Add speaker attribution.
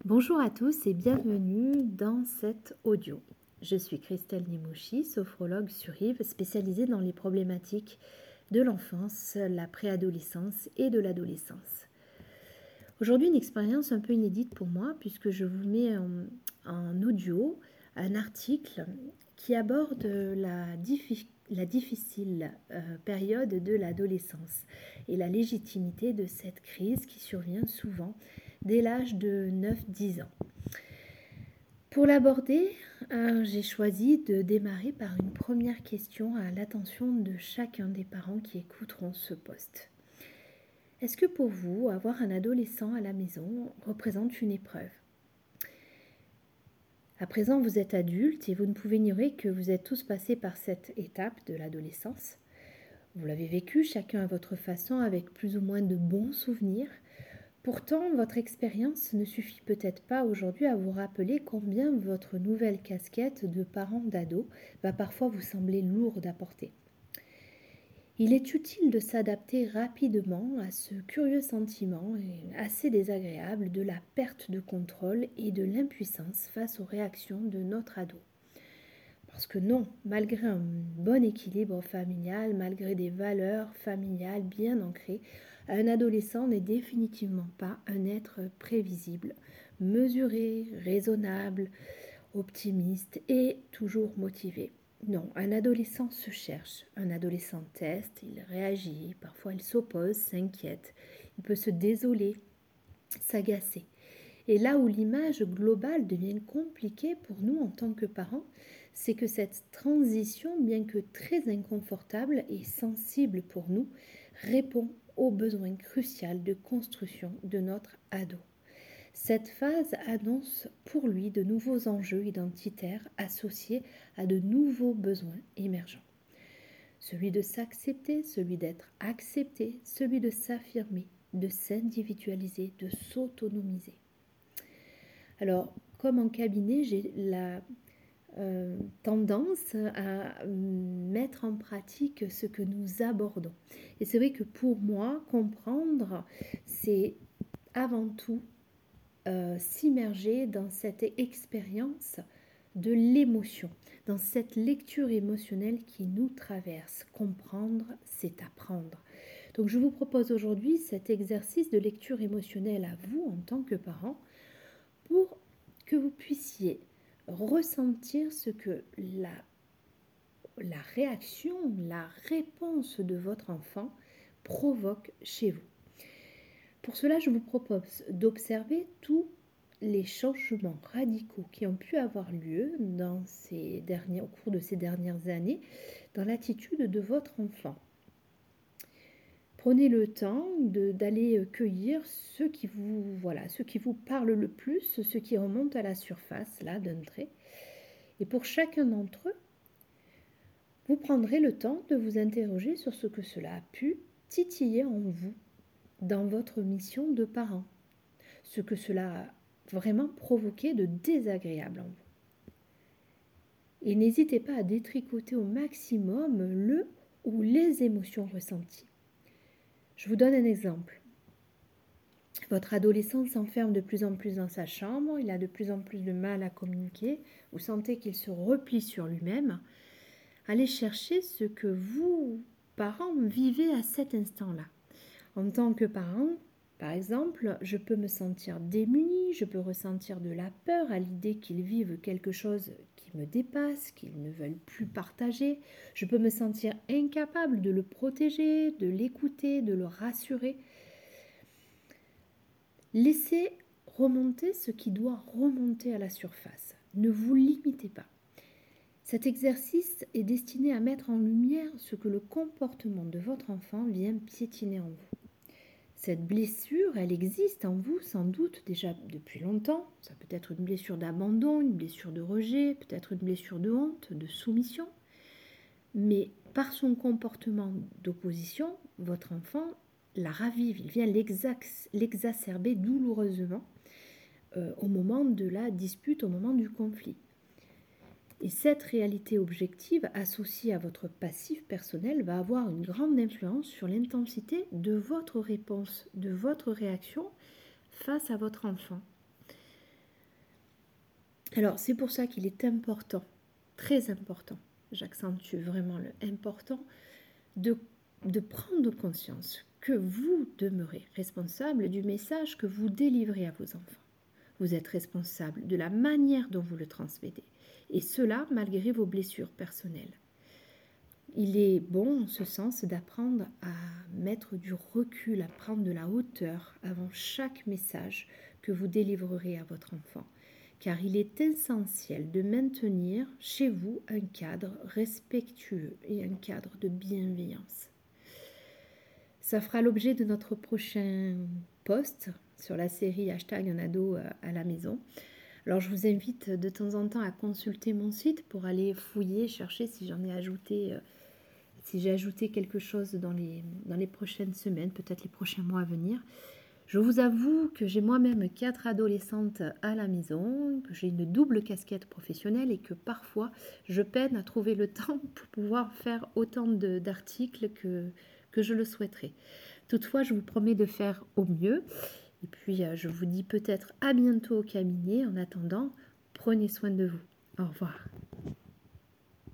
Speaker 1: Bonjour à tous et bienvenue dans cet audio. Je suis Christelle Nimouchi, sophrologue sur Yves, spécialisée dans les problématiques de l'enfance, la préadolescence et de l'adolescence. Aujourd'hui, une expérience un peu inédite pour moi puisque je vous mets en audio un article qui aborde la difficile période de l'adolescence et la légitimité de cette crise qui survient souvent dès l'âge de 9-10 ans. Pour l'aborder, j'ai choisi de démarrer par une première question à l'attention de chacun des parents qui écouteront ce post. Est-ce que pour vous, avoir un adolescent à la maison représente une épreuve ? À présent, vous êtes adulte et vous ne pouvez ignorer que vous êtes tous passés par cette étape de l'adolescence. Vous l'avez vécu chacun à votre façon avec plus ou moins de bons souvenirs. Pourtant, votre expérience ne suffit peut-être pas aujourd'hui à vous rappeler combien votre nouvelle casquette de parent d'ado va parfois vous sembler lourde à porter. Il est utile de s'adapter rapidement à ce curieux sentiment assez désagréable de la perte de contrôle et de l'impuissance face aux réactions de notre ado. Parce que non, malgré un bon équilibre familial, malgré des valeurs familiales bien ancrées, un adolescent n'est définitivement pas un être prévisible, mesuré, raisonnable, optimiste et toujours motivé. Non, un adolescent se cherche, un adolescent teste, il réagit, parfois il s'oppose, s'inquiète, il peut se désoler, s'agacer. Et là où l'image globale devient compliquée pour nous en tant que parents, c'est que cette transition, bien que très inconfortable et sensible pour nous, répond au besoin crucial de construction de notre ado. Cette phase annonce pour lui de nouveaux enjeux identitaires associés à de nouveaux besoins émergents. Celui de s'accepter, celui d'être accepté, celui de s'affirmer, de s'individualiser, de s'autonomiser. Alors, comme en cabinet, j'ai la tendance à mettre en pratique ce que nous abordons. Et c'est vrai que pour moi, comprendre, c'est avant tout s'immerger dans cette expérience de l'émotion, dans cette lecture émotionnelle qui nous traverse. Comprendre, c'est apprendre. Donc je vous propose aujourd'hui cet exercice de lecture émotionnelle à vous en tant que parent pour que vous puissiez ressentir ce que la réaction, la réponse de votre enfant provoque chez vous. Pour cela, je vous propose d'observer tous les changements radicaux qui ont pu avoir lieu au cours de ces dernières années dans l'attitude de votre enfant. Prenez le temps d'aller cueillir ce qui vous parle le plus, ce qui remonte à la surface, là, d'un trait. Et pour chacun d'entre eux, vous prendrez le temps de vous interroger sur ce que cela a pu titiller en vous dans votre mission de parent, ce que cela a vraiment provoqué de désagréable en vous. Et n'hésitez pas à détricoter au maximum le ou les émotions ressenties. Je vous donne un exemple. Votre adolescent s'enferme de plus en plus dans sa chambre, il a de plus en plus de mal à communiquer, vous sentez qu'il se replie sur lui-même. Allez chercher ce que vous, parents, vivez à cet instant-là. En tant que parent, par exemple, je peux me sentir démunie, je peux ressentir de la peur à l'idée qu'ils vivent quelque chose qui me dépasse, qu'ils ne veulent plus partager. Je peux me sentir incapable de le protéger, de l'écouter, de le rassurer. Laissez remonter ce qui doit remonter à la surface. Ne vous limitez pas. Cet exercice est destiné à mettre en lumière ce que le comportement de votre enfant vient piétiner en vous. Cette blessure, elle existe en vous sans doute déjà depuis longtemps. Ça peut être une blessure d'abandon, une blessure de rejet, peut-être une blessure de honte, de soumission. Mais par son comportement d'opposition, votre enfant la ravive, il vient l'exacerber douloureusement au moment de la dispute, au moment du conflit. Et cette réalité objective associée à votre passif personnel va avoir une grande influence sur l'intensité de votre réponse, de votre réaction face à votre enfant. Alors, c'est pour ça qu'il est important, très important, j'accentue vraiment le important, de, de prendre conscience que vous demeurez responsable du message que vous délivrez à vos enfants. Vous êtes responsable de la manière dont vous le transmettez, et cela malgré vos blessures personnelles. Il est bon en ce sens d'apprendre à mettre du recul, à prendre de la hauteur avant chaque message que vous délivrerez à votre enfant, car il est essentiel de maintenir chez vous un cadre respectueux et un cadre de bienveillance. Ça fera l'objet de notre prochain post sur la série hashtag un ado à la maison. Alors je vous invite de temps en temps à consulter mon site pour aller fouiller, chercher si j'en ai ajouté, si j'ai ajouté quelque chose dans les prochaines semaines, peut-être les prochains mois à venir. Je vous avoue que j'ai moi-même 4 adolescentes à la maison, que j'ai une double casquette professionnelle et que parfois je peine à trouver le temps pour pouvoir faire autant d'articles que je le souhaiterais. Toutefois, je vous promets de faire au mieux. Et puis, je vous dis peut-être à bientôt au cabinet. En attendant, prenez soin de vous. Au revoir.